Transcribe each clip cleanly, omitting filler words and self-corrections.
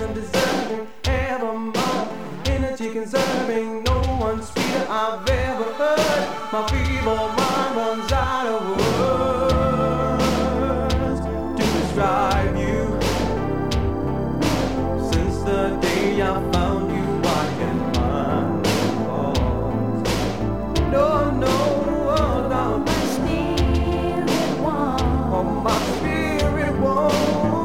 undeserving, evermore. Energy conserving, no one sweeter I've ever heard. My feeble mind runs out of words to describe you. Since the day I found you, I can find no cause. No, no, oh, no. My spirit won't. Oh, my spirit won't.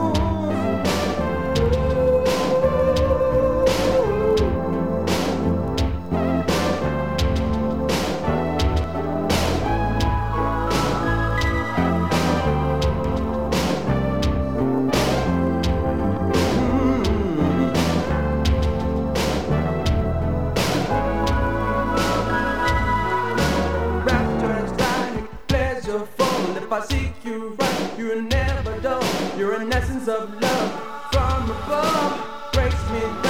If I seek you right, you're never dull. You're an essence of love from above, breaks me down.